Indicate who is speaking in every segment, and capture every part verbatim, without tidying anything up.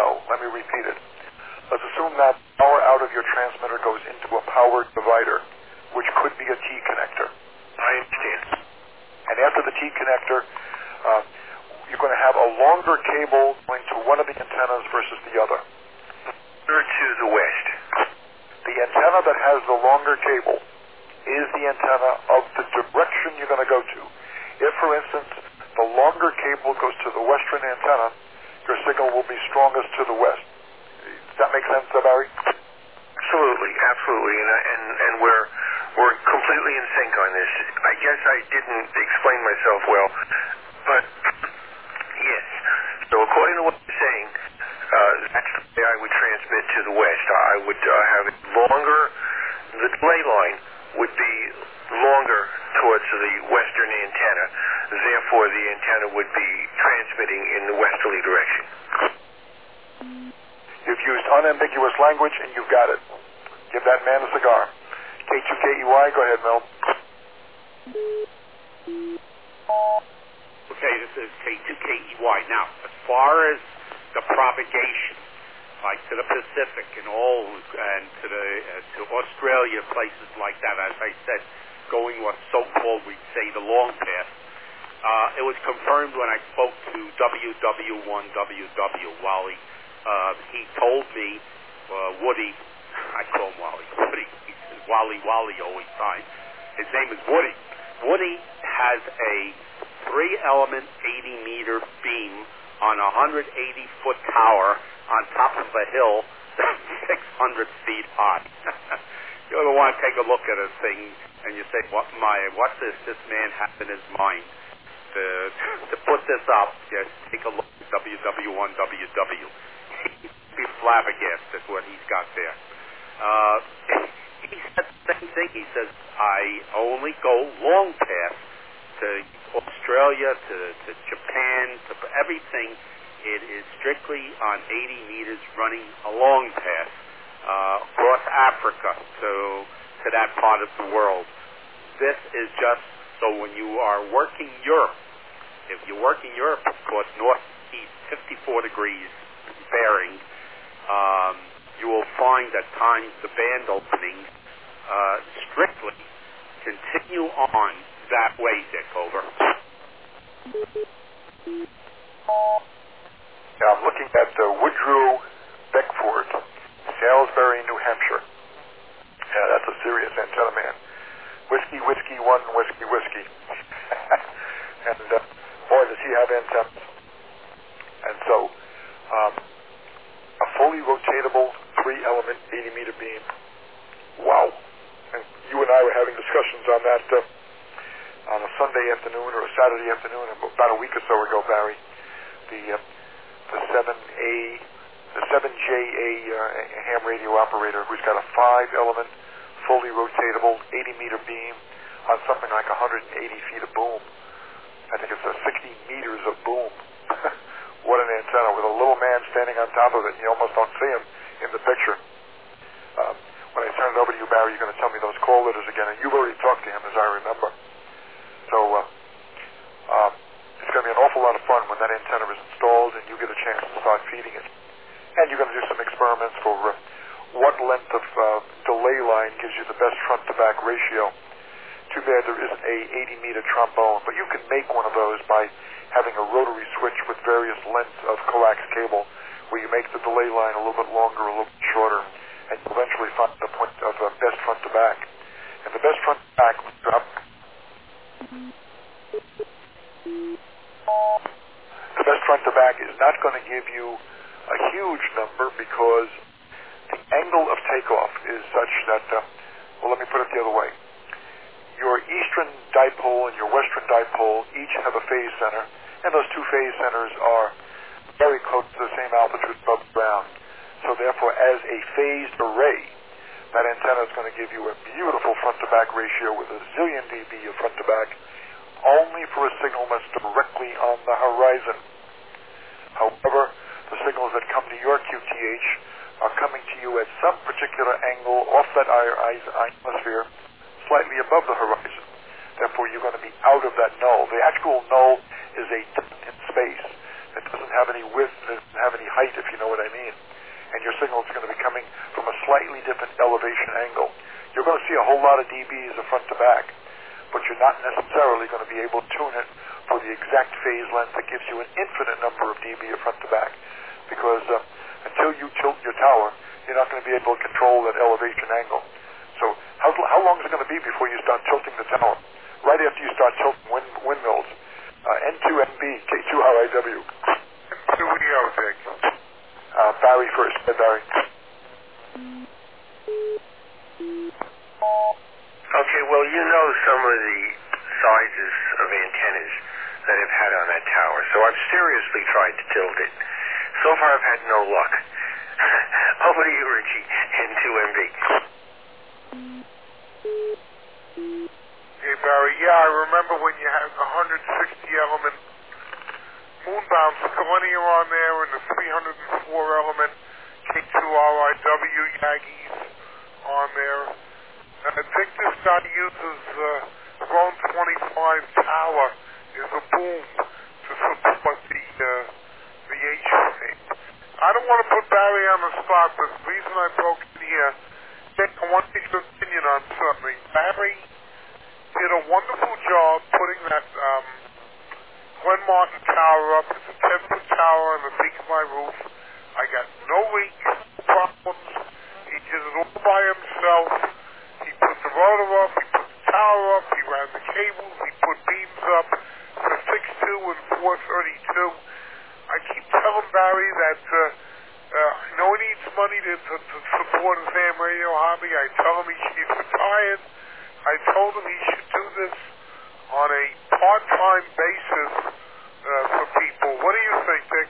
Speaker 1: know. Let me repeat it. Let's assume that power out of your transmitter goes into a power divider, which could be a T connector.
Speaker 2: I understand.
Speaker 1: And after the T connector, uh, you're going to have a longer cable going to one of the antennas versus the other.
Speaker 2: To the west.
Speaker 1: The antenna that has the longer cable is the antenna of the direction you're going to go to. If, for instance, the longer cable goes to the western antenna, your signal will be strongest to the west. Does that make sense, Barry?
Speaker 2: Absolutely, absolutely, and and and we're we're completely in sync on this. I guess I didn't explain myself well, but yes. So according to what you're saying, uh, that's the way I would transmit to the west. I would uh, have it longer. The delay line would be longer towards the western antenna. Therefore, the antenna would be transmitting in the westerly direction.
Speaker 1: You've used unambiguous language, and you've got it. Give that man a cigar. K two K E Y, go ahead, Mel.
Speaker 3: Okay, this is K two K E Y. Now, as far as the propagation, like to the Pacific and all, and to the uh, to Australia, places like that, as I said, going what so-called, we'd say, the long path, uh, it was confirmed when I spoke to W W one W W, Wally. Uh, he told me, uh, Woody, I call him Wally, Woody, he says Wally, Wally always time. His name is Woody. Woody has a three-element eighty meter beam on a one hundred eighty foot tower on top of a hill that's six hundred feet high. You ever want to take a look at a thing and you say, what my, what does this man have in his mind to, to put this up? Just take a look at W W one W W. He'd be flabbergasted what he's got there. Uh, he said the same thing. He says, I only go long path to Australia, to, to Japan, to everything. It is strictly on eighty meters running a long path uh, across Africa to, to that part of the world. This is just, so when you are working Europe, if you're working Europe, of course, northeast, fifty-four degrees bearing, um, you will find at times the band openings uh, strictly continue on that way, Dick. Over.
Speaker 1: Now I'm looking at uh, Woodrow Beckford, Salisbury, New Hampshire. Yeah, that's a serious antenna man. Whiskey, whiskey, one, whiskey, whiskey. And uh, boy, does he have antennas. And so, um, a fully rotatable three-element eighty meter beam. Wow. And you and I were having discussions on that uh, on a Sunday afternoon or a Saturday afternoon about a week or so ago, Barry. The uh, the seven A, the seven J A uh, ham radio operator who's got a five-element, fully rotatable eighty meter beam on something like one hundred eighty feet of boom. I think it's uh, sixty meters of boom. What an antenna, with a little man standing on top of it, and you almost don't see him in the picture. Um, when I turn it over to you, Barry, you're going to tell me those call letters again, and you've already talked to him, as I remember. So uh, um, it's going to be an awful lot of fun when that antenna is installed and you get a chance to start feeding it. And you're going to do some experiments for uh, what length of uh, delay line gives you the best front-to-back ratio. Too bad there isn't a eighty meter trombone, but you can make one of those by having a rotary switch with various lengths of coax cable, where you make the delay line a little bit longer, a little bit shorter, and you eventually find the point of uh, best front-to-back. And the best front-to-back, uh, the best front-to-back is not going to give you a huge number because the angle of takeoff is such that, uh, well, let me put it the other way. Your eastern dipole and your western dipole each have a phase center, and those two phase centers are very close to the same altitude above the ground. So therefore, as a phased array, that antenna is going to give you a beautiful front-to-back ratio with a zillion dB of front-to-back, only for a signal that's directly on the horizon. However, the signals that come to your Q T H are coming to you at some particular angle off that ionosphere, slightly above the horizon. Therefore, you're going to be out of that null. The actual null is a dot in space that It doesn't have any width, it doesn't have any height, if you know what I mean. And your signal is going to be coming from a slightly different elevation angle. You're going to see a whole lot of dBs of front to back, but you're not necessarily going to be able to tune it for the exact phase length that gives you an infinite number of dB of front to back. Because uh, until you tilt your tower, you're not going to be able to control that elevation angle. So how, how long is it going to be before you start tilting the tower? Right after you start tilting wind, windmills. Uh, N two M B, K two R I W.
Speaker 4: N two E O, Dick.
Speaker 1: Uh, Barry first. Hey, Barry.
Speaker 2: Okay, well, you know some of the sizes of antennas that I've had on that tower, so I've seriously tried to tilt it. So far, I've had no luck. Over to you, Richie, N two M B.
Speaker 4: Hey, Barry, yeah, I remember when you had the one hundred sixty element moonbound Selenium on there and the three hundred four element K two R I W Yagis on there. And I think this guy uses uh, Zone twenty-five tower as a boom to support the, uh, the H-shape. I don't want to put Barry on the spot, but the reason I broke in here, Dick, I want to get your opinion on something. Barry did a wonderful job putting that um, Glen Martin tower up. It's a ten-foot tower on the peak of my roof. I got no leaks, no problems. He did it all by himself. He put the rotor up, he put the tower up, he ran the cables, he put beams up for six two and four thirty-two. I keep telling Barry that uh, uh, I know he needs money to, to, to support his ham radio hobby. I tell him he, he's retired. I told him he should do this on a part-time basis uh, for people. What do you think, Dick?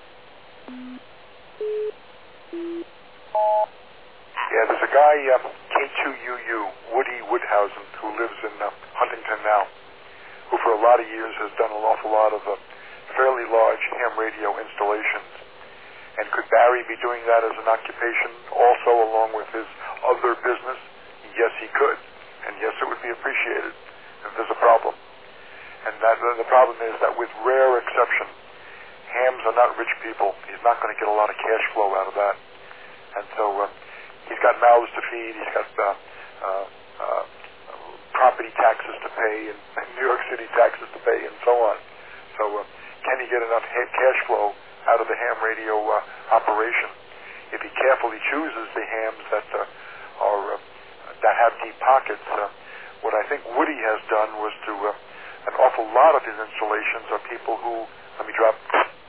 Speaker 1: Yeah, there's a guy, uh, K two U U, Woody Woodhausen, who lives in uh, Huntington now, who for a lot of years has done an awful lot of uh, fairly large ham radio installations. And could Barry be doing that as an occupation also along with his other business? Yes, he could. And yes, it would be appreciated if there's a problem. And that, the problem is that with rare exception, hams are not rich people. He's not going to get a lot of cash flow out of that. And so uh, he's got mouths to feed. He's got uh, uh, uh, property taxes to pay and New York City taxes to pay and so on. So uh, can he get enough ha- cash flow out of the ham radio uh, operation? If he carefully chooses the hams that uh, are uh, that have deep pockets, uh, what I think Woody has done was to uh, an awful lot of his installations are people who, let me drop.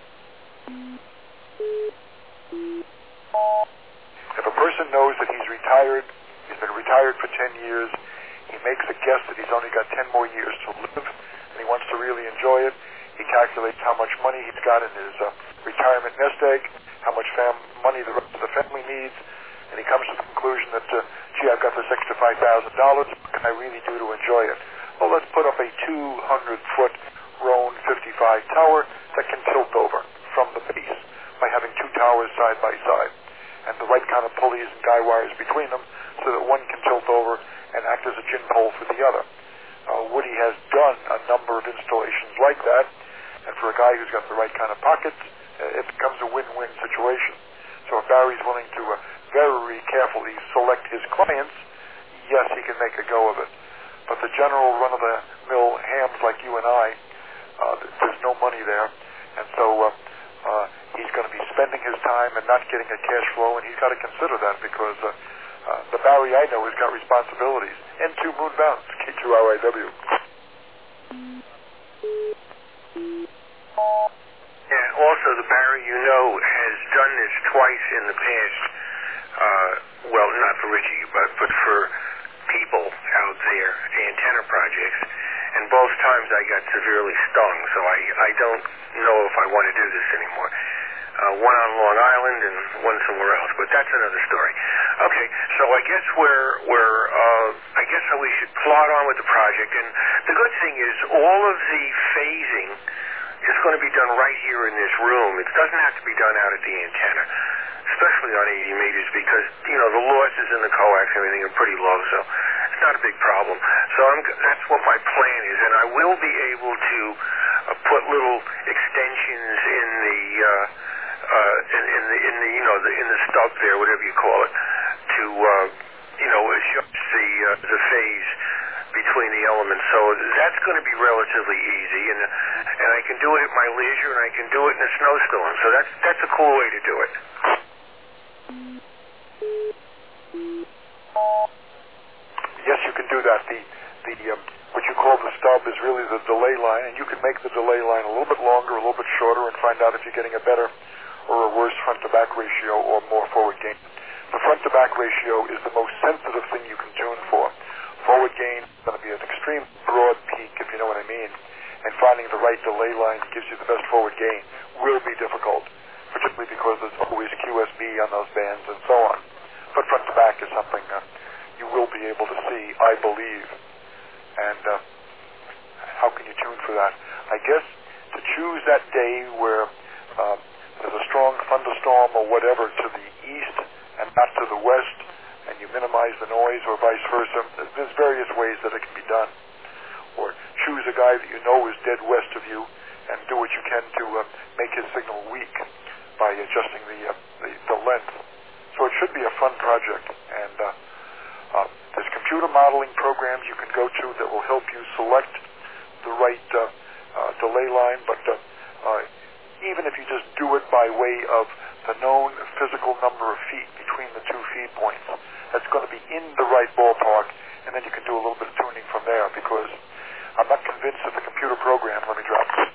Speaker 1: If a person knows that he's retired, he's been retired for ten years, he makes a guess that he's only got ten more years to live, and he wants to really enjoy it, he calculates how much money he's got in his uh, retirement nest egg, how much fam- money the rest of the family needs, and he comes to the conclusion that, uh, gee, I've got this extra five thousand dollars, what can I really do to enjoy it? Well, let's put up a two hundred foot Roan fifty-five tower that can tilt over from the base by having two towers side by side, and the right kind of pulleys and guy wires between them so that one can tilt over and act as a gin pole for the other. Uh, Woody has done a number of installations like that, and for a guy who's got the right kind of pockets, uh, it becomes a win-win situation. So if Barry's willing to uh, very carefully select his clients, yes, he can make a go of it. But the general run-of-the-mill hams like you and I, uh, there's no money there, and so uh, uh, he's going to be spending his time and not getting a cash flow, and he's got to consider that because uh, uh, the Barry I know has got responsibilities. N two moonbound, K two R I W.
Speaker 2: Yeah, also the Barry you know has done this twice in the past. Uh, well, not for Richie, but, but for people out there, the antenna projects. And both times I got severely stung, so I, I don't know if I want to do this anymore. Uh, one on Long Island and one somewhere else, but that's another story. Okay, so I guess we're, we're uh, I guess we should plod on with the project. And the good thing is all of the phasing is going to be done right here in this room. It doesn't have to be done out at the antenna, especially on eighty meters, because, you know, the losses in the coax and everything are pretty low, so it's not a big problem. So I'm, that's what my plan is, and I will be able to uh, put little extensions in the uh, uh, in, in the in the you know the, in the stub there, whatever you call it, to uh, you know adjust the uh, the phase between the elements. So that's going to be relatively easy, and and I can do it at my leisure, and I can do it in a snowstorm. So that's that's a cool way to do it.
Speaker 1: Yes, you can do that. The the um, what you call the stub is really the delay line, and you can make the delay line a little bit longer, a little bit shorter, and find out if you're getting a better or a worse front-to-back ratio or more forward gain. The front-to-back ratio is the most sensitive thing you can tune for. Forward gain is going to be an extreme broad peak, if you know what I mean, and finding the right delay line that gives you the best forward gain will be difficult, particularly because there's always Q S B on those bands and so on. But front-to-back is something uh, you will be able to see, I believe. And uh, how can you tune for that? I guess to choose that day where uh, there's a strong thunderstorm or whatever to the east and not to the west, and you minimize the noise or vice versa, there's various ways that it can be done. Or choose a guy that you know is dead west of you and do what you can to uh, make his signal weak by adjusting the, uh, the, the length. So it should be a fun project. And uh, uh, there's computer modeling programs you can go to that will help you select the right uh, uh, delay line, but uh, uh, even if you just do it by way of the known physical number of feet between the two feed points, that's going to be in the right ballpark, and then you can do a little bit of tuning from there, because I'm not convinced that the computer program, let me drop it.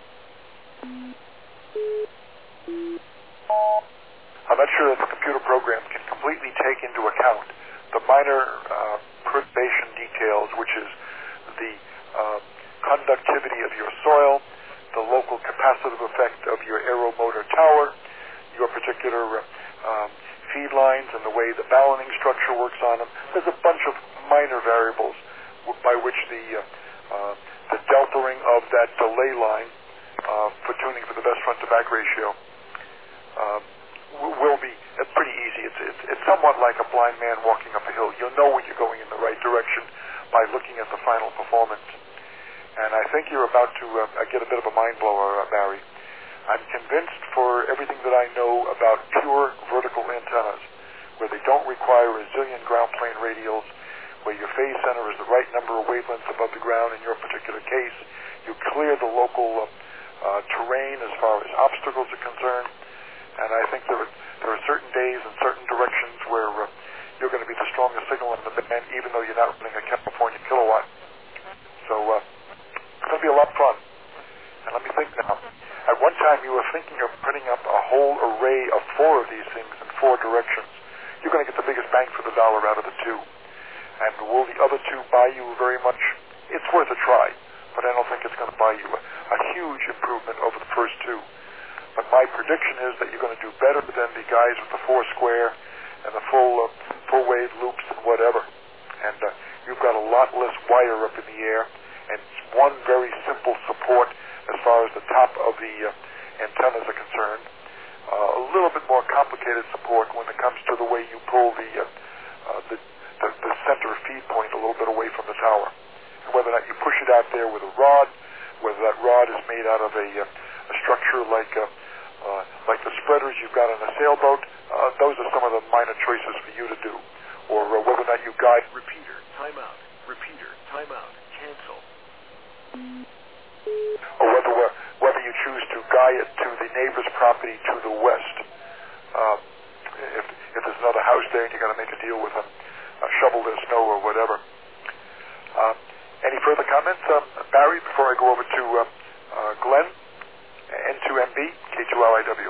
Speaker 1: I'm not sure that the computer program can completely take into account the minor uh, perturbation details, which is the uh, conductivity of your soil, the local capacitive effect of your aeromotor tower, your particular uh, um, feed lines and the way the balloting structure works on them. There's a bunch of minor variables w- by which the uh, uh, the deltaing of that delay line uh, for tuning for the best front-to-back ratio uh, w- will be uh, pretty easy. It's, it's, it's somewhat like a blind man walking up a hill. You'll know when you're going in the right direction by looking at the final performance. And I think you're about to uh, get a bit of a mind blower, uh, Barry. I'm convinced, for everything that I know about pure vertical antennas, where they don't require a zillion ground plane radials, where your phase center is the right number of wavelengths above the ground in your particular case, you clear the local uh, uh, terrain as far as obstacles are concerned, and I think there are, there are certain days and certain directions where uh, you're going to be the strongest signal in the band, even though you're not running a California kilowatt. So uh, it's going to be a lot of fun. And let me think now. At one time, you were thinking of putting up a whole array of four of these things in four directions. You're going to get the biggest bang for the dollar out of the two. And will the other two buy you very much? It's worth a try, but I don't think it's going to buy you a, a huge improvement over the first two. But my prediction is that you're going to do better than the guys with the four square and the full uh, full wave loops and whatever. And uh, you've got a lot less wire up in the air, and one very simple support as far as the top of the uh, antennas are concerned. Uh, a little bit more complicated support when it comes to the way you pull the, uh, uh, the, the the center feed point a little bit away from the tower. And whether or not you push it out there with a rod, whether that rod is made out of a, uh, a structure like uh, uh, like the spreaders you've got on a sailboat, uh, those are some of the minor choices for you to do. Or uh, whether or not you guide...
Speaker 5: Repeater, timeout. Repeater, timeout. Cancel.
Speaker 1: Or whether whether you choose to guide it to the neighbor's property to the west. Um, if, if there's another house there and you got to make a deal with them, uh, shovel their snow or whatever. Uh, any further comments, uh, Barry, before I go over to uh, uh, Glenn, N two M B, K two L I W.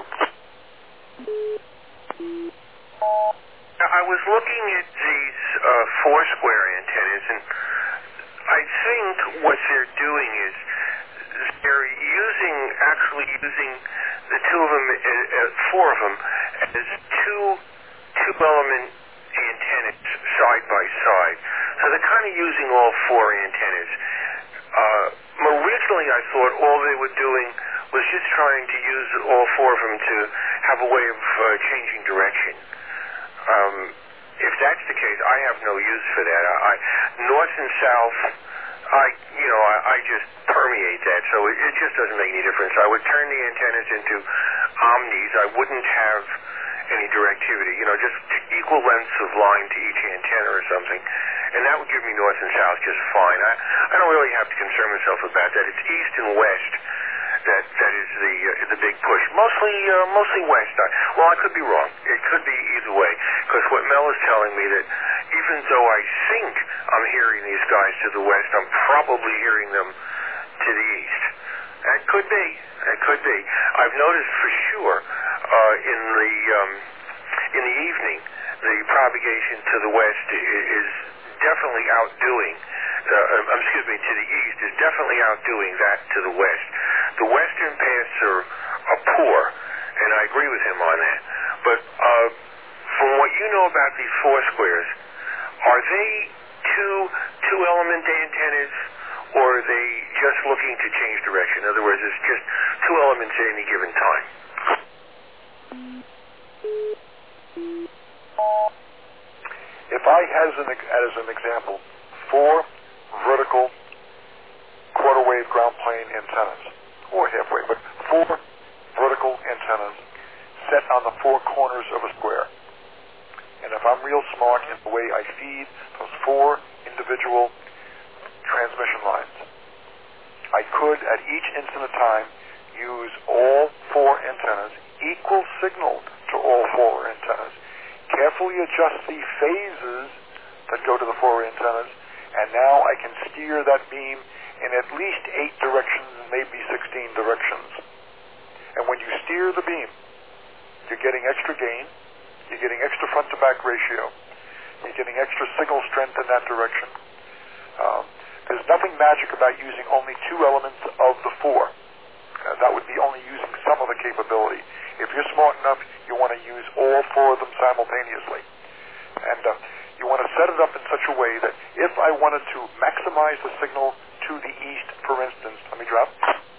Speaker 2: I was looking at these uh, four square antennas, and I think what they're doing is they're using, actually using the two of them, uh, uh, four of them, as two two-element antennas side by side. So they're kind of using all four antennas. Uh, originally, I thought all they were doing was just trying to use all four of them to have a way of uh, changing direction. Um, if that's the case, I have no use for that. I, north and south, I, you know, I, I just permeate that, so it, it just doesn't make any difference. I would turn the antennas into omnis, I wouldn't have any directivity, you know, just equal lengths of line to each antenna or something, and that would give me north and south just fine. I, I don't really have to concern myself about that. It's east and west that that is the uh, the big push. Mostly uh, mostly west. I, well, I could be wrong. It could be either way, because what Mel is telling me that even though I think I'm hearing these guys to the west, I'm probably hearing them to the east. That could be. That could be. I've noticed for sure uh, in the um, in the evening, the propagation to the west is definitely outdoing. Uh, um, excuse me, to the east is definitely outdoing that to the west. The western paths are, are poor, and I agree with him on that. But uh, from what you know about these four squares, are they two two element antennas, or are they just looking to change direction? In other words, it's just two elements at any given time.
Speaker 1: If I had as an, as an example four vertical quarter wave ground plane antennas, or halfway, but four vertical antennas set on the four corners of a square, and if I'm real smart in the way I feed those four individual transmission lines, I could at each instant of time use all four antennas, equal signal to all four antennas, carefully adjust the phases that go to the four antennas, and now I can steer that beam in at least eight directions, maybe sixteen directions. And when you steer the beam, you're getting extra gain, you're getting extra front-to-back ratio, you're getting extra signal strength in that direction. Um, there's nothing magic about using only two elements of the four. Uh, that would be only using some of the capability. If you're smart enough, you want to use all four of them simultaneously. And uh, you want to set it up in such a way that if I wanted to maximize the signal to the east, for instance, let me drop.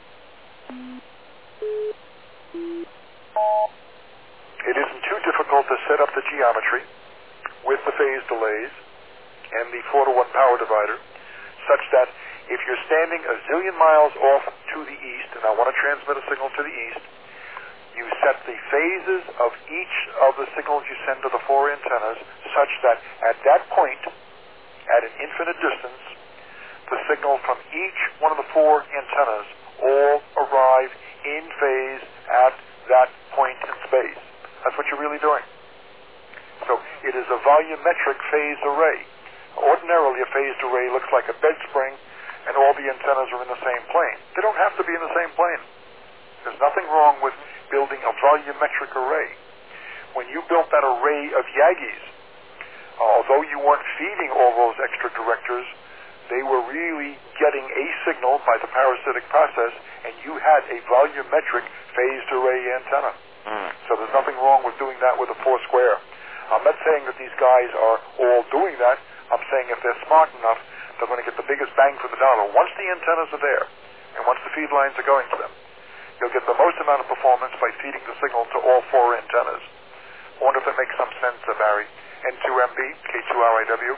Speaker 1: It isn't too difficult to set up the geometry with the phase delays and the four to one power divider, such that if you're standing a zillion miles off to the east, and I want to transmit a signal to the east, you set the phases of each of the signals you send to the four antennas such that at that point, at an infinite distance, the signal from each one of the four antennas all arrive in phase at that point in space. That's what you're really doing. So it is a volumetric phased array. Ordinarily, a phased array looks like a bed spring, and all the antennas are in the same plane. They don't have to be in the same plane. There's nothing wrong with building a volumetric array. When you built that array of Yagis, although you weren't feeding all those extra directors, they were really getting a signal by the parasitic process, and you had a volumetric phased array antenna. Mm. So there's nothing wrong with doing that with a four square. I'm not saying that these guys are all doing that. I'm saying if they're smart enough, they're going to get the biggest bang for the dollar. Once the antennas are there, and once the feed lines are going to them, you'll get the most amount of performance by feeding the signal to all four antennas. I wonder if that makes some sense, uh, Barry. N two M B, K two R I W.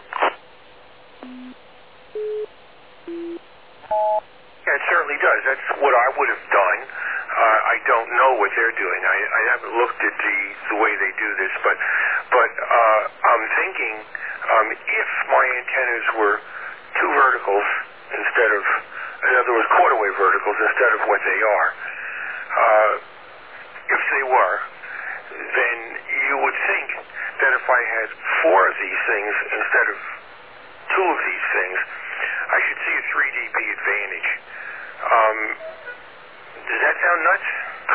Speaker 2: Yeah, it certainly does. That's what I would have done. Uh, I don't know what they're doing. I, I haven't looked at the, the way they do this, but but uh, I'm thinking um, if my antennas were two verticals instead of, in other words, quarter wave verticals instead of what they are, uh, if they were, then you would think that if I had four of these things instead of two of these things, I should see a three D B advantage. Um, does that sound nuts?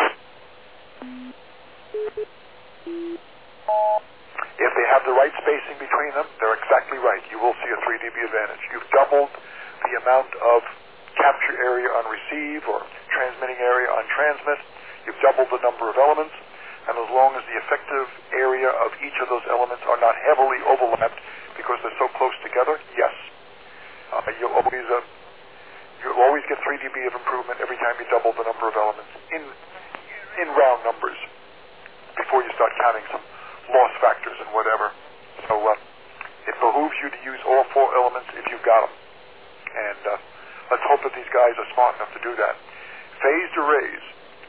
Speaker 1: If they have the right spacing between them, they're exactly right. You will see a three D B advantage. You've doubled the amount of capture area on receive or transmitting area on transmit. You've doubled the number of elements. And as long as the effective area of each of those elements are not heavily overlapped because they're so close together, yes. Uh, you'll always uh, you'll always get three D B of improvement every time you double the number of elements in in round numbers before you start counting some loss factors and whatever. So uh, it behooves you to use all four elements if you've got them. And uh, let's hope that these guys are smart enough to do that. Phased arrays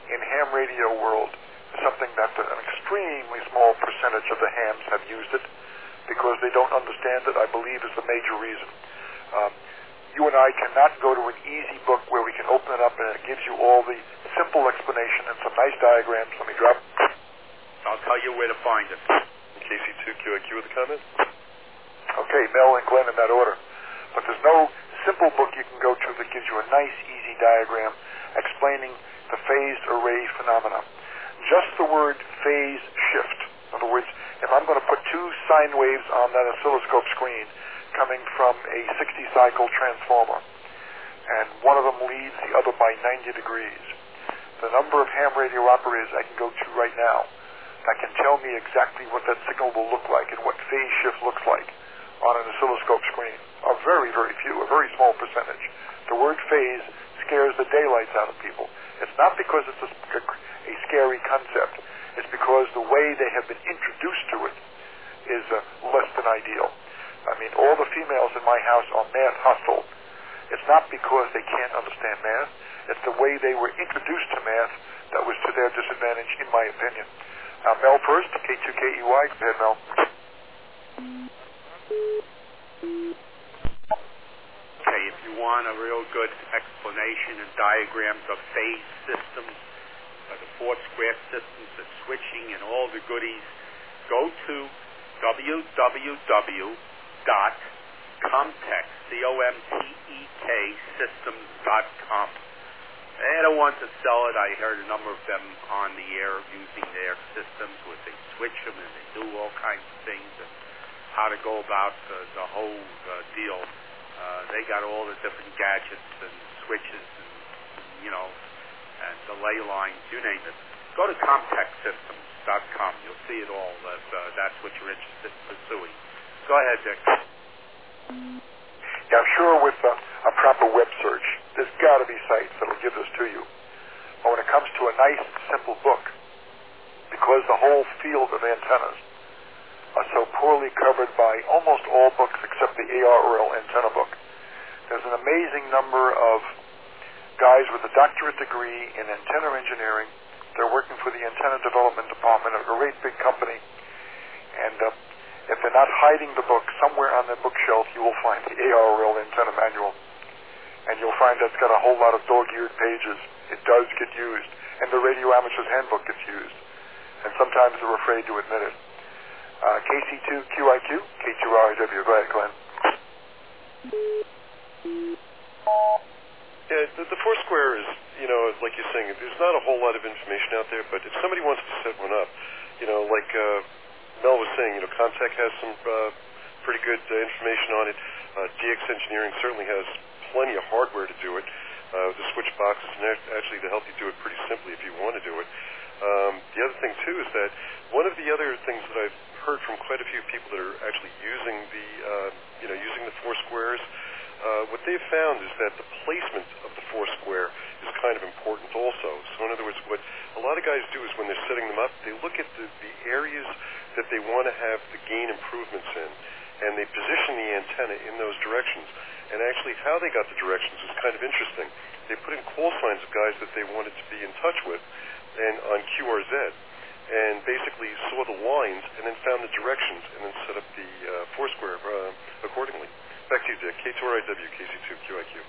Speaker 1: in ham radio world is something that an extremely small percentage of the hams have used it because they don't understand it, I believe, is the major reason. Um, you and I cannot go to an easy book where we can open it up and it gives you all the simple explanation and some nice diagrams. Let me drop.
Speaker 3: I'll tell you where to find it.
Speaker 6: K C two Q I Q with a comment?
Speaker 1: Okay, Mel and Glenn in that order. But there's no simple book you can go to that gives you a nice, easy diagram explaining the phased array phenomena. Just the word phase shift. In other words, if I'm going to put two sine waves on that oscilloscope screen coming from a sixty cycle transformer, and one of them leads the other by ninety degrees, the number of ham radio operators I can go to right now that can tell me exactly what that signal will look like and what phase shift looks like on an oscilloscope screen are very, very few, a very small percentage. The word phase scares the daylights out of people. It's not because it's a, a scary concept. It's because the way they have been introduced to it is uh, less than ideal. I mean, all the females in my house are math hostile. It's not because they can't understand math. It's the way they were introduced to math that was to their disadvantage, in my opinion. Uh, Mel first, K two K E Y. Go ahead, Mel.
Speaker 3: Okay, if you want a real good explanation and diagrams of phase systems, uh, the four square systems, the switching, and all the goodies, go to w w w dot comtech, C O M T E K, systems dot com. They don't want to sell it. I heard a number of them on the air using their systems where they switch them and they do all kinds of things and how to go about uh, the whole uh, deal. Uh, they got all the different gadgets and switches and, you know, and delay lines, you name it. Go to comtech systems dot com. You'll see it all. That, uh, that's what you're interested in pursuing. Go ahead, Dick.
Speaker 1: Yeah, I'm sure with uh, a proper web search, there's got to be sites that will give this to you. But when it comes to a nice, simple book, because the whole field of antennas are so poorly covered by almost all books except the A R L antenna book, there's an amazing number of guys with a doctorate degree in antenna engineering. They're working for the antenna development department of a great big company, and uh, if they're not hiding the book, somewhere on their bookshelf you will find the A R L antenna manual. And you'll find that's got a whole lot of dog-eared pages. It does get used. And the Radio Amateur's Handbook gets used. And sometimes they're afraid to admit it. Uh, K C two Q I Q, K two R I W. Go ahead, Glenn.
Speaker 6: Yeah, the, the Foursquare is, you know, like you're saying, there's not a whole lot of information out there, but if somebody wants to set one up, you know, like uh, Mel was saying, you know, Comtech has some uh, pretty good uh, information on it. Uh, D X Engineering certainly has plenty of hardware to do it. Uh, the switch boxes, and actually to help you do it pretty simply if you want to do it. Um, the other thing, too, is that one of the other things that I've heard from quite a few people that are actually using the, uh, you know, using the Foursquares, uh, what they've found is that the placement of the Foursquare is kind of important also. So in other words, what a lot of guys do is when they're setting them up, they look at the, the areas that they want to have the gain improvements in, and they position the antenna in those directions. And actually how they got the directions is kind of interesting. They put in call signs of guys that they wanted to be in touch with and on Q R Z, and basically saw the lines and then found the directions and then set up the uh, Foursquare uh, accordingly. Back to you, Dick. K two R I W, K C two Q I Q.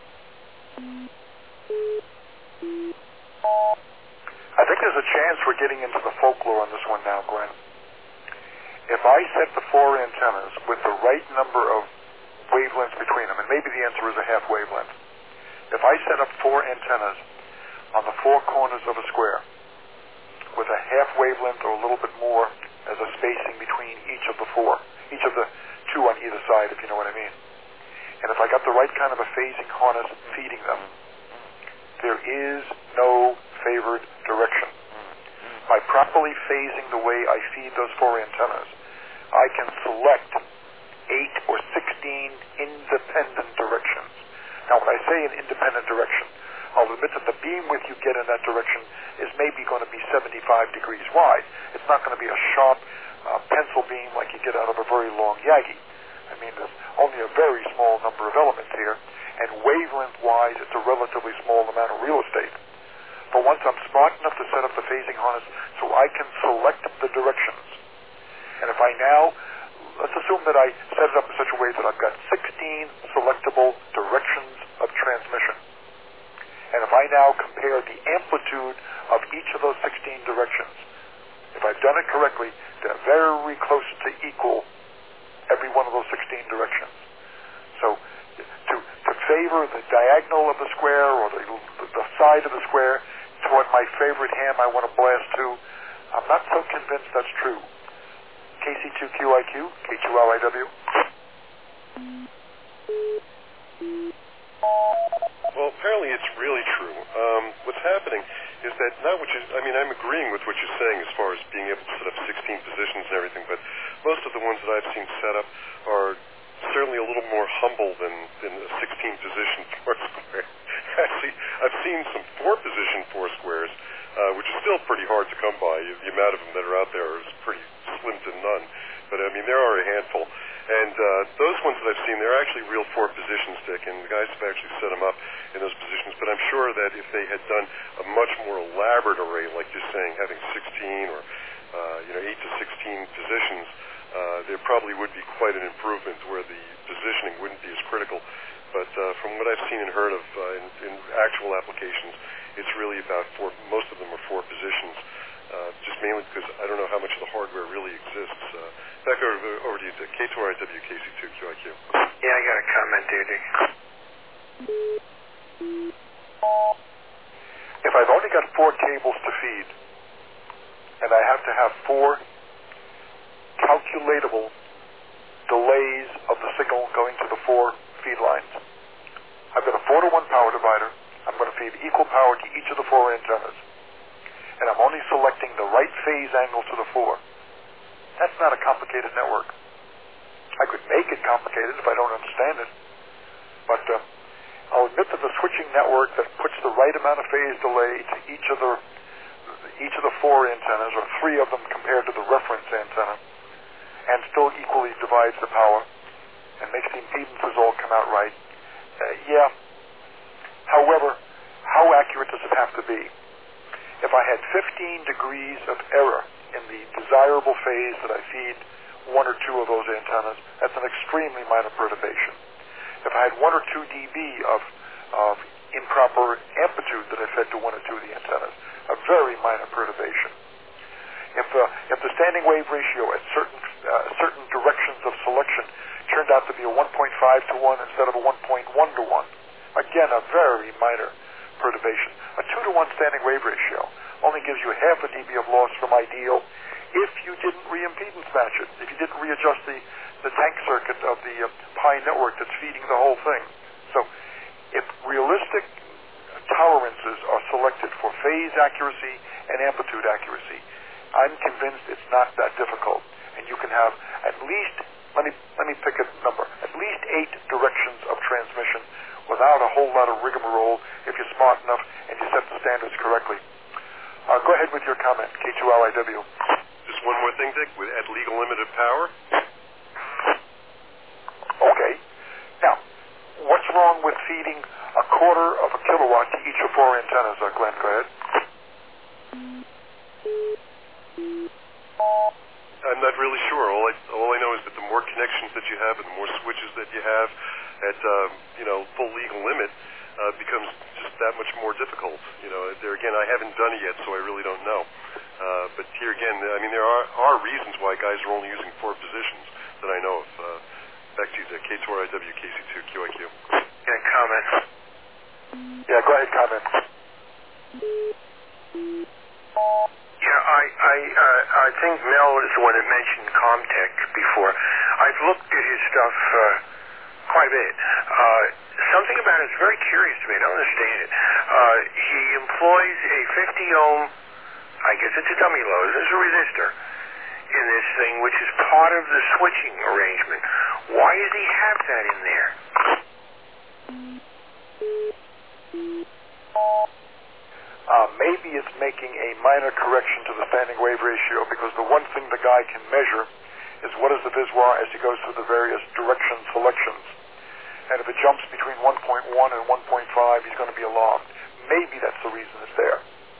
Speaker 1: I think there's a chance we're getting into the folklore on this one now, Glenn. If I set the four antennas with the right number of wavelengths between them, and maybe the answer is a half wavelength. If I set up four antennas on the four corners of a square with a half wavelength or a little bit more as a spacing between each of the four, each of the two on either side, if you know what I mean. And if I got the right kind of a phasing harness feeding them, there is no favored direction. By properly phasing the way I feed those four antennas, I can select eight or sixteen independent directions. Now, when I say an independent direction, I'll admit that the beam width you get in that direction is maybe going to be seventy-five degrees wide. It's not going to be a sharp uh, pencil beam like you get out of a very long Yagi. I mean, there's only a very small number of elements here, and wavelength-wise, it's a relatively small amount of real estate. For once, I'm smart enough to set up the phasing harness so I can select the directions. And if I now, let's assume that I set it up in such a way that I've got sixteen selectable directions of transmission. And if I now compare the amplitude of each of those sixteen directions, if I've done it correctly, they're very close to equal every one of those sixteen directions. So to, to favor the diagonal of the square or the, the side of the square toward my favorite ham I want to blast to, I'm not so convinced that's true. K C two Q I Q, K two L I W.
Speaker 6: Well, apparently it's really true. Um, what's happening is that not what you, I mean, I'm agreeing with what you're saying as far as being able to set up sixteen positions and everything, but most of the ones that I've seen set up are certainly a little more humble than, than a sixteen position four square. Actually, I've seen some four position four squares, uh, which is still pretty hard to come by. The amount of them that are out there is pretty slim to none. But I mean, there are a handful. And uh, those ones that I've seen, they're actually real four position stick, and the guys have actually set them up in those positions. But I'm sure that if they had done a much more elaborate array, like you're saying, having sixteen or uh, you know eight to sixteen positions, uh, there probably would be quite an improvement where the positioning wouldn't be as critical. But uh, from what I've seen and heard of uh, in, in actual applications, it's really about four. Most of them are four positions. Uh, just mainly because I don't know how much of the hardware really exists. Uh, back over, over to you, K two R I W, K C two Q I Q.
Speaker 2: Yeah, I got a comment there, Dick.
Speaker 1: If I've only got four cables to feed, and I have to have four calculatable delays of the signal going to the four feed lines, I've got a four to one power divider. I'm going to feed equal power to each of the four antennas. And I'm only selecting the right phase angle to the four. That's not a complicated network. I could make it complicated if I don't understand it. But uh, I'll admit that the switching network that puts the right amount of phase delay to each of the each of the four antennas, or three of them compared to the reference antenna, and still equally divides the power and makes the impedances all come out right. Uh, yeah. However, how accurate does it have to be? If I had fifteen degrees of error in the desirable phase that I feed one or two of those antennas, that's an extremely minor perturbation. If I had one or two dB of, of improper amplitude that I fed to one or two of the antennas, a very minor perturbation. If, uh, if the standing wave ratio at certain, uh, certain directions of selection turned out to be a one point five to one instead of a one point one to one, again, a very minor perturbation. A two to one standing wave ratio only gives you half a dB of loss from ideal if you didn't re-impedance match it, if you didn't readjust the, the tank circuit of the uh, Pi network that's feeding the whole thing. So if realistic tolerances are selected for phase accuracy and amplitude accuracy, I'm convinced it's not that difficult. And you can have at least, let me, let me pick a number, at least eight directions of transmission without a whole lot of rigmarole if you're smart enough and you set the standards correctly. Uh, go ahead with your comment, K two L I W.
Speaker 6: Just one more thing, Dick, with, at legal limited power.
Speaker 1: Okay. Now, what's wrong with feeding a quarter of a kilowatt to each of four antennas, uh, Glenn? Go ahead.
Speaker 6: I'm not really sure. All I, all I know is that the more connections that you have and the more switches that you have at, um, you know, full legal limit uh, becomes just that much more difficult. You know, there again, I haven't done it yet, so I really don't know. Uh, but here again, I mean, there are, are reasons why guys are only using four positions that I know of. Uh, back to you, K two R I W, K C two Q I Q.
Speaker 2: Can I comment?
Speaker 1: Yeah, go ahead, comment.
Speaker 2: Yeah, I I uh, I think Mel is the one that mentioned Comtech before. I've looked at his stuff uh, quite a bit. Uh, something about it is very curious to me. I don't understand it. Uh, he employs a fifty ohm, I guess it's a dummy load, there's a resistor in this thing, which is part of the switching arrangement. Why does he have that in there?
Speaker 1: Uh, maybe it's making a minor correction to the standing wave ratio, because the one thing the guy can measure is what is the viswar as he goes through the various direction selections. And if it jumps between one point one and one point five, he's going to be alarmed. Maybe that's the reason it's there.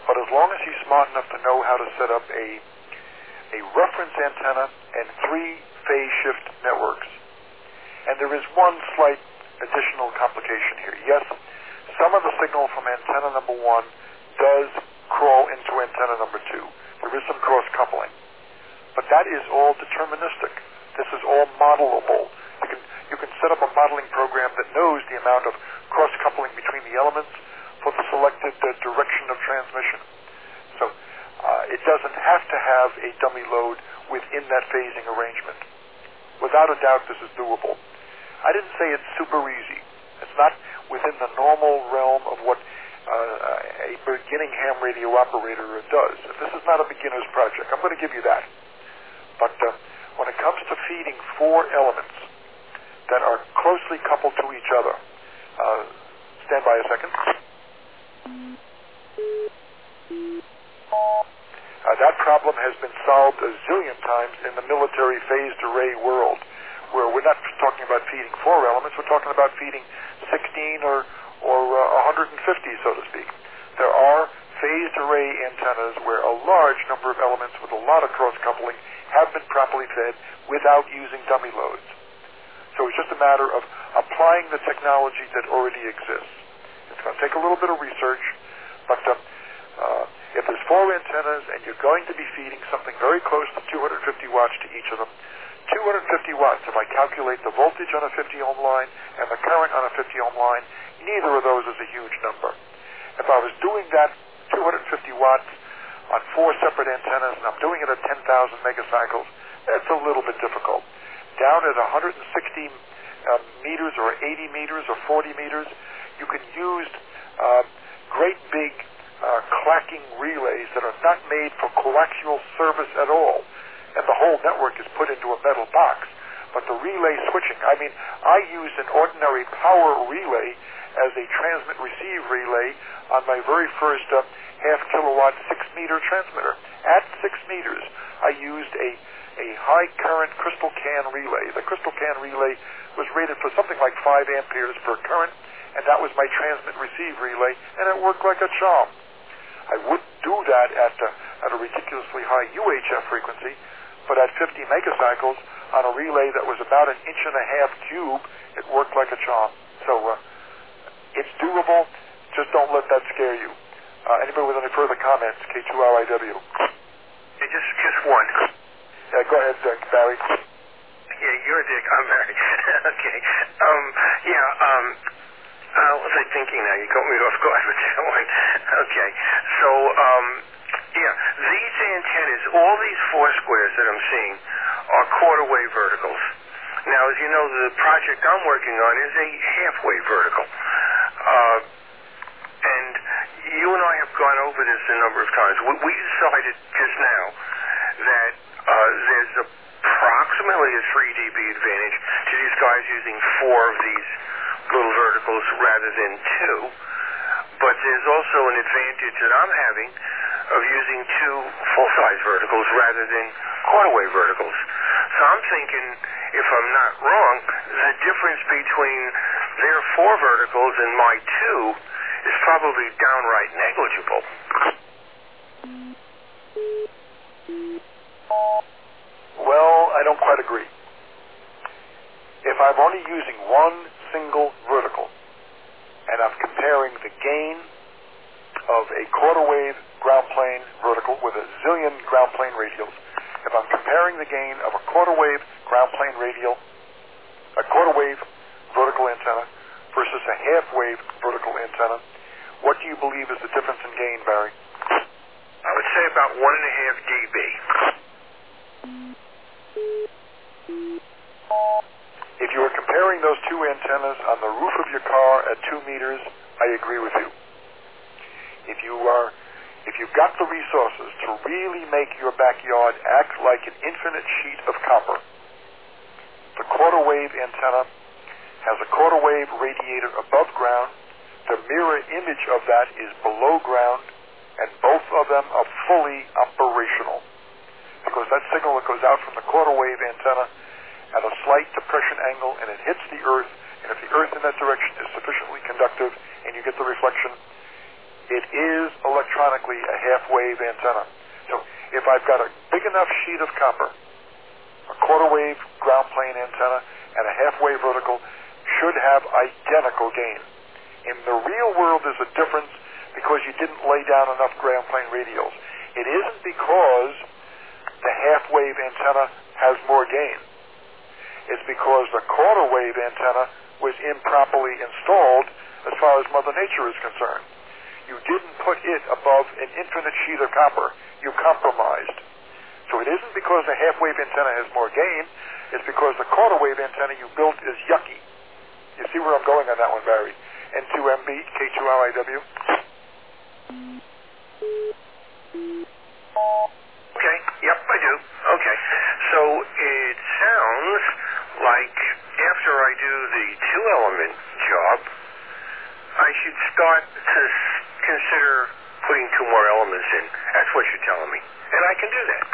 Speaker 1: but as long as he's smart enough to know how to set up a a reference antenna and three phase shift networks. And there is one slight additional complication here. Yes, some of the signal from antenna number one does crawl into antenna number two. There is some cross-coupling. But that is all deterministic. This is all modelable. You can, you can set up a modeling program that knows the amount of cross-coupling between the elements for the selected uh, direction of transmission. So uh, it doesn't have to have a dummy load within that phasing arrangement. Without a doubt, this is doable. I didn't say it's super easy. It's not within the normal realm of what uh, a beginning ham radio operator does. This is not a beginner's project. I'm going to give you that. But uh, when it comes to feeding four elements that are closely coupled to each other, uh, stand by a second. Uh, that problem has been solved a zillion times in the military phased array world, where we're not talking about feeding four elements, we're talking about feeding sixteen or, or uh, one hundred fifty, so to speak. There are phased array antennas where a large number of elements with a lot of cross-coupling have been properly fed without using dummy loads. So it's just a matter of applying the technology that already exists. It's going to take a little bit of research, but uh, uh, if there's four antennas and you're going to be feeding something very close to two hundred fifty watts to each of them, two hundred fifty watts, if I calculate the voltage on a fifty ohm line and the current on a fifty ohm line, neither of those is a huge number. If I was doing that two hundred fifty watts on four separate antennas and I'm doing it at ten thousand megacycles, that's a little bit difficult. Down at one hundred sixty uh, meters or eighty meters or forty meters, you can use uh, great big uh, clacking relays that are not made for coaxial service at all. And the whole network is put into a metal box. But the relay switching, I mean, I used an ordinary power relay as a transmit-receive relay on my very first uh, half kilowatt six meter transmitter. At six meters, I used a, a high current crystal can relay. The crystal can relay was rated for something like five amperes per current, and that was my transmit-receive relay, and it worked like a charm. I wouldn't do that at, uh, at a ridiculously high U H F frequency, but at fifty megacycles on a relay that was about an inch and a half cube, it worked like a charm. So uh, it's doable. Just don't let that scare you. Uh, anybody with any further comments? K two R I W.
Speaker 2: Yeah, just just one.
Speaker 1: Yeah, go ahead, uh, Barry.
Speaker 2: Yeah, you're a dick. I'm Barry. Okay. Um. Yeah. Um. Uh, what was I thinking now? You caught me off guard with that one. Okay. So. Um. Yeah, these antennas, all these four squares that I'm seeing are quarter-wave verticals. Now, as you know, the project I'm working on is a half-wave vertical. Uh, and you and I have gone over this a number of times. We, we decided just now that uh, there's approximately a three D B advantage to these guys using four of these little verticals rather than two. But there's also an advantage that I'm having of using two full-size verticals rather than quarter-wave verticals. So I'm thinking, if I'm not wrong, the difference between their four verticals and my two is probably downright negligible.
Speaker 1: Well, I don't quite agree. If I'm only using one single vertical, and I'm comparing the gain of a quarter-wave ground plane vertical with a zillion ground plane radials, if I'm comparing the gain of a quarter-wave ground plane radial, a quarter-wave vertical antenna versus a half-wave vertical antenna, what do you believe is the difference in gain, Barry?
Speaker 2: I would say about one and a half dB.
Speaker 1: If you were comparing those two antennas on the roof of your car at two meters, I agree with you. If you are, if you've got the resources to really make your backyard act like an infinite sheet of copper, the quarter wave antenna has a quarter wave radiator above ground. The mirror image of that is below ground, and both of them are fully operational. Because that signal that goes out from the quarter wave antenna at a slight depression angle, and it hits the earth, and if the earth in that direction is sufficiently conductive and you get the reflection, it is electronically a half-wave antenna. So if I've got a big enough sheet of copper, a quarter-wave ground plane antenna and a half-wave vertical should have identical gain. In the real world, there's a difference because you didn't lay down enough ground plane radials. It isn't because the half-wave antenna has more gain. It's because the quarter-wave antenna was improperly installed as far as Mother Nature is concerned. You didn't put it above an infinite sheet of copper. You compromised. So it isn't because the half-wave antenna has more gain. It's because the quarter-wave antenna you built is yucky. You see where I'm going on that one, Barry? N two M B, K two L I W.
Speaker 2: Okay, yep, I do. Okay, so it sounds like after I do the two-element job, I should start to consider putting two more elements in. That's what you're telling me. And I can do that.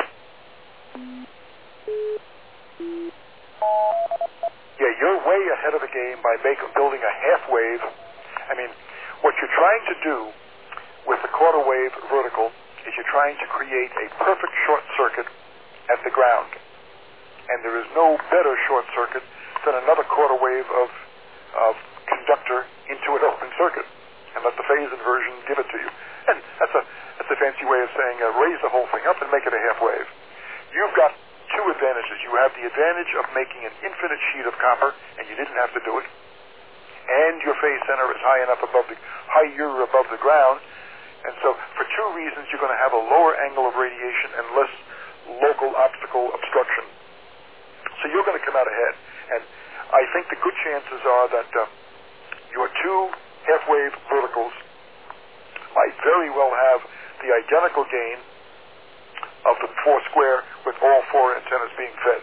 Speaker 1: Yeah, you're way ahead of the game by make, building a half-wave. I mean, what you're trying to do with the quarter-wave vertical is you're trying to create a perfect short circuit at the ground. And there is no better short circuit than another quarter-wave of, of conductor into an open circuit. And let the phase inversion give it to you. And that's a, that's a fancy way of saying uh, raise the whole thing up and make it a half-wave. You've got two advantages. You have the advantage of making an infinite sheet of copper, and you didn't have to do it. And your phase center is high enough above the, higher above the ground. And so for two reasons, you're going to have a lower angle of radiation and less local obstacle obstruction. So you're going to come out ahead. And I think the good chances are that uh, your two half-wave verticals might very well have the identical gain of the four square with all four antennas being fed.